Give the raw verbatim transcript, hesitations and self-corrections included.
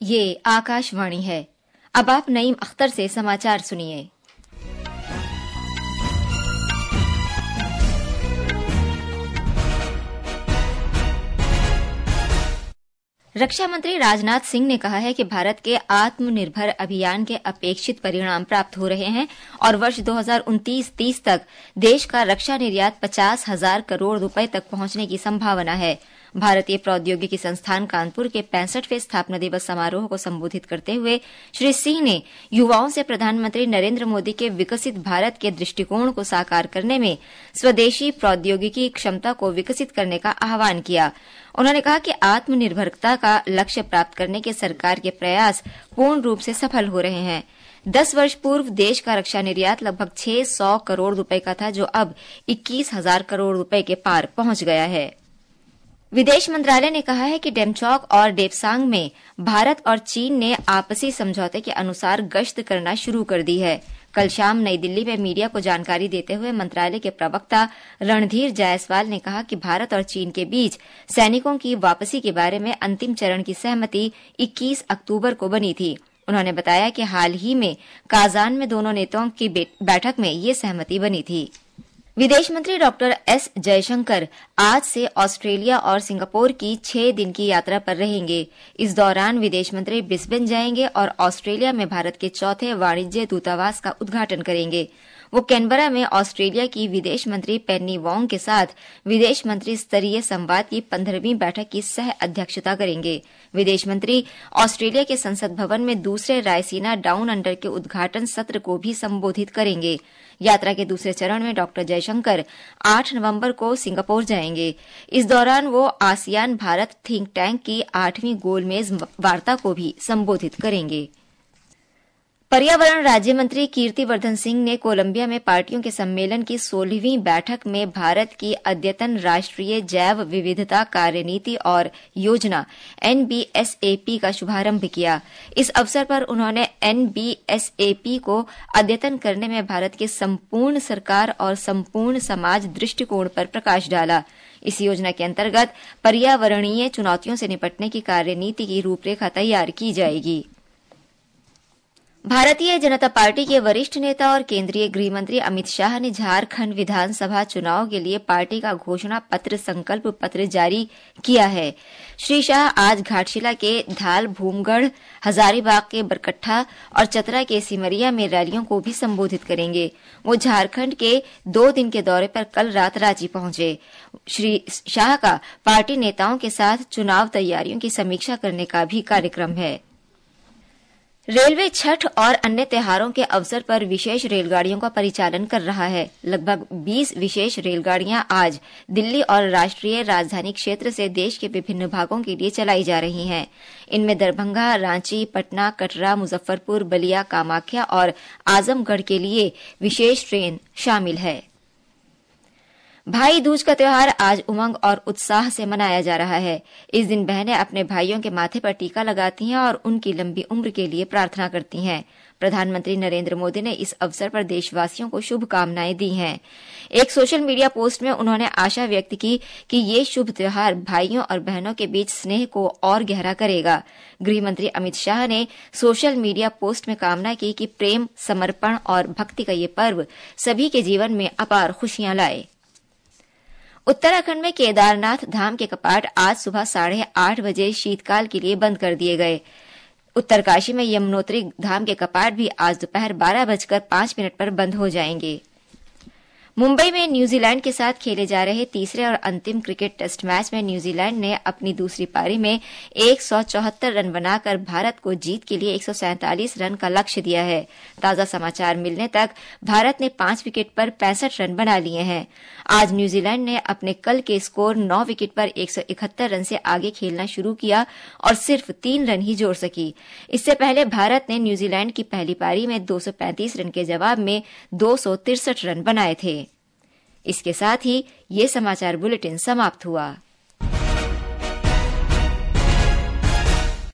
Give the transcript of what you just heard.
ये आकाशवाणी है। अब आप नईम अख्तर से समाचार सुनिए। रक्षा मंत्री राजनाथ सिंह ने कहा है कि भारत के आत्मनिर्भर अभियान के अपेक्षित परिणाम प्राप्त हो रहे हैं और वर्ष दो हज़ार उनतीस तीस तक देश का रक्षा निर्यात पचास हजार करोड़ रुपए तक पहुंचने की संभावना है। भारतीय प्रौद्योगिकी संस्थान कानपुर के पैंसठवें स्थापना दिवस समारोह को संबोधित करते हुए श्री सिंह ने युवाओं से प्रधानमंत्री नरेंद्र मोदी के विकसित भारत के दृष्टिकोण को साकार करने में स्वदेशी प्रौद्योगिकी क्षमता को विकसित करने का आह्वान किया। उन्होंने कहा कि आत्मनिर्भरता का लक्ष्य प्राप्त करने के सरकार के प्रयास पूर्ण रूप से सफल हो रहे हैं। दस वर्ष पूर्व देश का रक्षा निर्यात लगभग छह सौ करोड़ रुपए का था, जो अब इक्कीस हजार करोड़ रुपए के पार पहुंच गया है। विदेश मंत्रालय ने कहा है कि डेमचौक और डेपसांग में भारत और चीन ने आपसी समझौते के अनुसार गश्त करना शुरू कर दी है। कल शाम नई दिल्ली में मीडिया को जानकारी देते हुए मंत्रालय के प्रवक्ता रणधीर जायसवाल ने कहा कि भारत और चीन के बीच सैनिकों की वापसी के बारे में अंतिम चरण की सहमति इक्कीस अक्टूबर को बनी थी। उन्होंने बताया कि हाल ही में काजान में दोनों नेताओं की बैठक में ये सहमति बनी थी। विदेश मंत्री डॉक्टर एस जयशंकर आज से ऑस्ट्रेलिया और सिंगापुर की छह दिन की यात्रा पर रहेंगे। इस दौरान विदेश मंत्री ब्रिस्बेन जाएंगे और ऑस्ट्रेलिया में भारत के चौथे वाणिज्य दूतावास का उद्घाटन करेंगे। वो कैनबरा में ऑस्ट्रेलिया की विदेश मंत्री पेन्नी वोंग के साथ विदेश मंत्री स्तरीय संवाद की पंद्रहवीं बैठक की सह अध्यक्षता करेंगे। विदेश मंत्री ऑस्ट्रेलिया के संसद भवन में दूसरे रायसीना डाउन अंडर के उद्घाटन सत्र को भी संबोधित करेंगे। यात्रा के दूसरे चरण में डॉक्टर जयशंकर आठ नवंबर को सिंगापुर जाएंगे। इस दौरान वो आसियान भारत थिंक टैंक की आठवीं गोलमेज वार्ता को भी संबोधित करेंगे। पर्यावरण राज्य मंत्री कीर्तिवर्धन सिंह ने कोलंबिया में पार्टियों के सम्मेलन की सोलहवीं बैठक में भारत की अद्यतन राष्ट्रीय जैव विविधता कार्यनीति और योजना N B S A P का शुभारंभ किया। इस अवसर पर उन्होंने N B S A P को अद्यतन करने में भारत के संपूर्ण सरकार और संपूर्ण समाज दृष्टिकोण पर प्रकाश डाला। इस योजना के अंतर्गत पर्यावरणीय चुनौतियों से निपटने की कार्यनीति की रूपरेखा तैयार की जाएगी। भारतीय जनता पार्टी के वरिष्ठ नेता और केंद्रीय गृह मंत्री अमित शाह ने झारखंड विधानसभा चुनाव के लिए पार्टी का घोषणा पत्र संकल्प पत्र जारी किया है। श्री शाह आज घाटशिला के धाल भूमगढ़, हजारीबाग के बरकट्ठा और चतरा के सिमरिया में रैलियों को भी संबोधित करेंगे। वो झारखंड के दो दिन के दौरे पर कल रात रांची पहुंचे। श्री शाह का पार्टी नेताओं के साथ चुनाव तैयारियों की समीक्षा करने का भी कार्यक्रम है। रेलवे छठ और अन्य त्योहारों के अवसर पर विशेष रेलगाड़ियों का परिचालन कर रहा है। लगभग बीस विशेष रेलगाड़ियां आज दिल्ली और राष्ट्रीय राजधानी क्षेत्र से देश के विभिन्न भागों के लिए चलाई जा रही हैं। इनमें दरभंगा, रांची, पटना, कटरा, मुजफ्फरपुर, बलिया, कामाख्या और आजमगढ़ के लिए विशेष ट्रेन शामिल है। भाई दूज का त्योहार आज उमंग और उत्साह से मनाया जा रहा है। इस दिन बहनें अपने भाइयों के माथे पर टीका लगाती हैं और उनकी लंबी उम्र के लिए प्रार्थना करती हैं। प्रधानमंत्री नरेंद्र मोदी ने इस अवसर पर देशवासियों को शुभकामनाएं दी हैं। एक सोशल मीडिया पोस्ट में उन्होंने आशा व्यक्त की कि ये शुभ त्योहार भाइयों और बहनों के बीच स्नेह को और गहरा करेगा। गृह मंत्री अमित शाह ने सोशल मीडिया पोस्ट में कामना की कि प्रेम, समर्पण और भक्ति का ये पर्व सभी के जीवन में अपार खुशियां लाए। उत्तराखंड में केदारनाथ धाम के कपाट आज सुबह साढ़े आठ बजे शीतकाल के लिए बंद कर दिए गए। उत्तरकाशी में यमुनोत्री धाम के कपाट भी आज दोपहर बारह बजकर पांच मिनट पर बंद हो जाएंगे। मुंबई में न्यूजीलैंड के साथ खेले जा रहे तीसरे और अंतिम क्रिकेट टेस्ट मैच में न्यूजीलैंड ने अपनी दूसरी पारी में एक सौ चौहत्तर रन बनाकर भारत को जीत के लिए एक सौ सैंतालीस रन का लक्ष्य दिया है। ताजा समाचार मिलने तक भारत ने पांच विकेट पर पैंसठ रन बना लिए हैं। आज न्यूजीलैंड ने अपने कल के स्कोर नौ विकेट पर एक सौ इकहत्तर रन से आगे खेलना शुरू किया और सिर्फ तीन रन ही जोड़ सकी। इससे पहले भारत ने न्यूजीलैंड की पहली पारी में दो सौ पैंतीस रन के जवाब में दो सौ तिरसठ रन बनाए थे। इसके साथ ही ये समाचार बुलेटिन समाप्त हुआ।